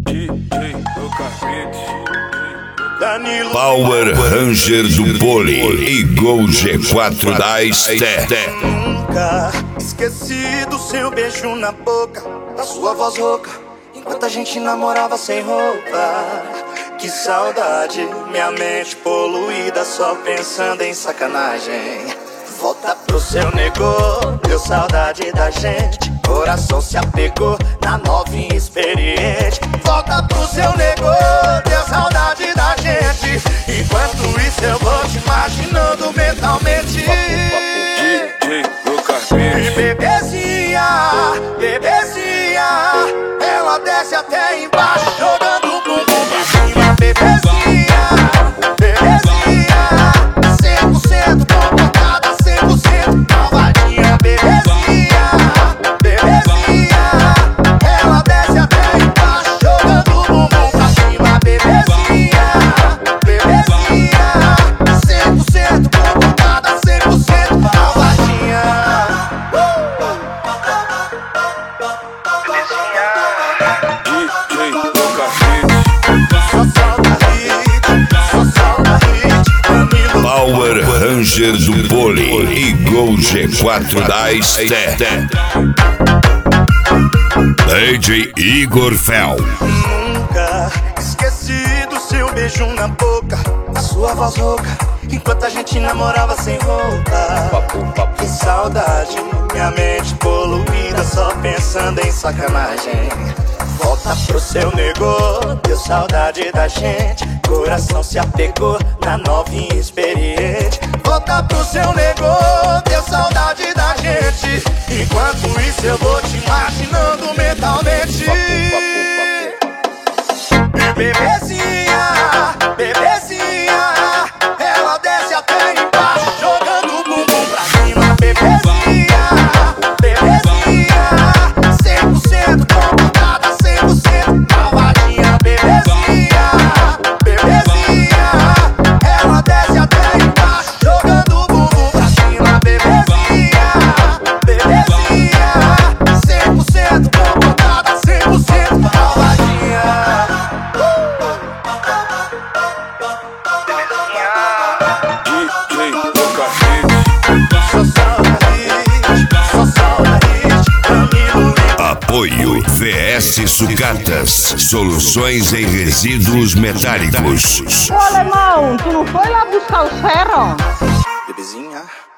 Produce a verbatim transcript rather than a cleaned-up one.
Power Ranger do Poli e Gol G quatro da Esté. Nunca esqueci do seu beijo na boca, da sua voz rouca, enquanto a gente namorava sem roupa. Que saudade, minha mente poluída, só pensando em sacanagem. Volta pro seu negô, deu saudade da gente, coração se apegou na novinha experiente. Volta pro seu negô, deu saudade da gente, enquanto isso eu vou te imaginando mentalmente. E bebezinha, bebezinha, ela desce até embaixo, jogando o bumbum pra cima. Bebezinha, bebezinha, cem por cento comportada, cem por cento malvadinha. Bebezinha, bebezinha, ela desce até embaixo, jogando o bumbum pra cima. Bebezinha, bebezinha, cem por cento comportada, cem por cento malvadinha. Power Ranger do Poli e Gol G quatro da Esté. D J Igor Fel. Nunca esqueci do seu beijo na boca, a sua voz rouca, enquanto a gente namorava sem roupa. Que saudade, minha mente poluída, só pensando em sacanagem. Volta pro seu negô, deu saudade da gente, coração se apegou na novinha experiente. Volta pro seu negô, deu saudade da gente, enquanto isso eu vou te imaginando mentalmente. E bebezinha, bebezinha, ela desce até embaixo, jogando o bumbum pra cima. Bebezinha, bebezinha, cem por cento comportada, cem por cento malvadinha. Bebezinha, bebezinha, ela desce até embaixo, jogando o bumbum pra cima. Bebezinha, bebezinha, cem por cento comportada, cem por cento malvadinha. Apoio V S Sucatas, soluções em resíduos metálicos. Ô alemão, tu não foi lá buscar o ferro? Bebezinha.